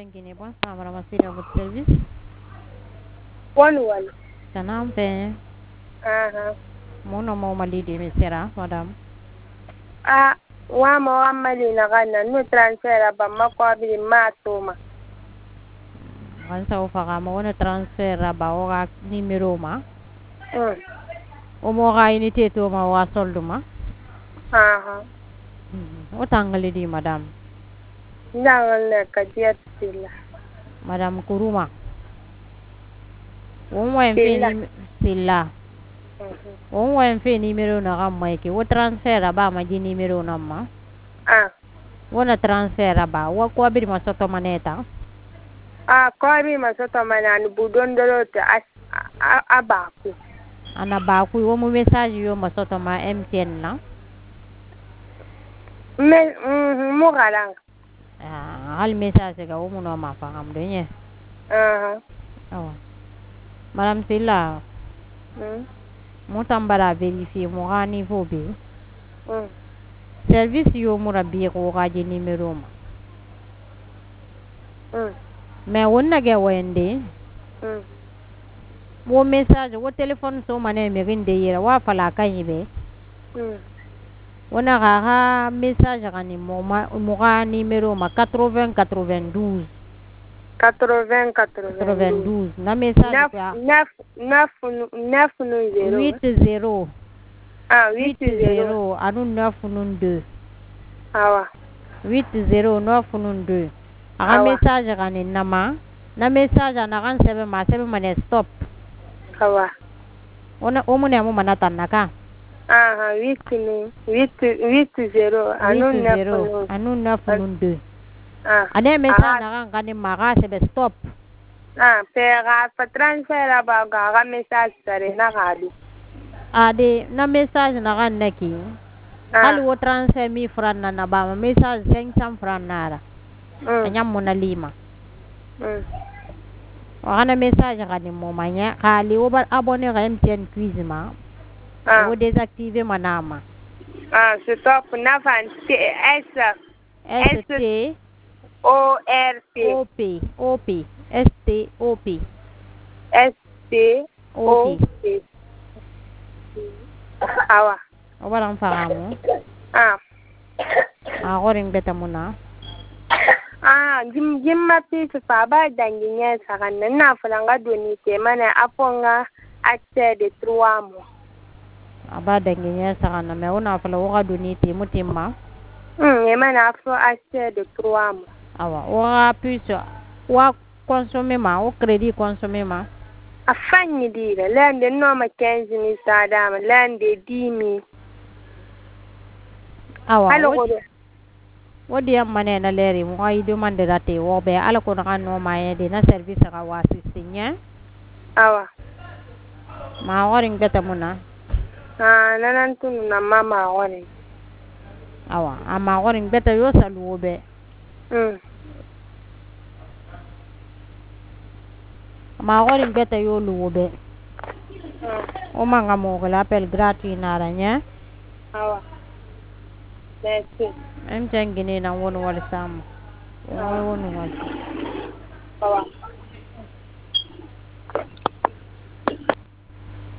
Guinée, bonsoir, madame, à votre service. One. Sanam pe, mon nom est Malidi Messera, madame. Wa Muhammad na kana no transfer ba makwabi matoma. Wansa ufaka mo na transfer ba o numéro ma. O mo ga unité to ma wa solduma. O tangali di madame. Ndangal ne ka jetila. Madame Kuruma. O mo en fe silla. O mo en fe numéro na ga maiki. O transfer ba ma di numéro na ma. Wona transfer ba wa ko bir ma soto maneta. Ko bi ma soto manani budon dolo ta abaku. Ana ba ku wo mu message yo ma soto ma MTN na. Mo galang. Hal message ga wo mu no ma fa am de nye. Awa. Madame Silla. Mo tambara vérifier mo ga niveau bi. Service yo mu rabbi ko ga je numéro ma. Mais wonna ga wende. Wo message wo téléphone so mané me rinde yera wa fala kanyibe. Wona ga message ga ni mo ga numéro ma 80 92. 92 na message ya 80 anu 992 awa 80992 aga message ga ni nama na message na kan sebe mane stop awa ona o mune mo manata naka 80 anu 992 ane message na kan ni maga sebe stop pega pa transfer ba ga message tare na gadi ade na message na kan neki hali wo transfer mi fran na ba message 500 fran nara anyam mona lima wana message ga ni mo manya kali wo ba abonné ga MTN quiz ma wo désactiver manama stop na fan STOP awa walang famo ako ring beta muna jimma pi fa ba danginya sakana na fulanga doni te mana aponga accès de 3 mois aba danginya sakana me una fula wa doni te mutimma mana afo accès de 3 mois awa wa puce wa consommer ma o crédit consommer ma afanye dire lende no ma 15,000 sadama lende 10,000 awa wodi am mane na leri mo ay demande rate wo be ala ko na no maye de na service ga wa assistnya awa ma waring beta muna nanan tun na mama woni awa ama waring beta yo salu be ma waring beta yo lu be o manga mo ko l'appel gratuit naranya awa merci em jangine na wonu wal sam wonu wal awa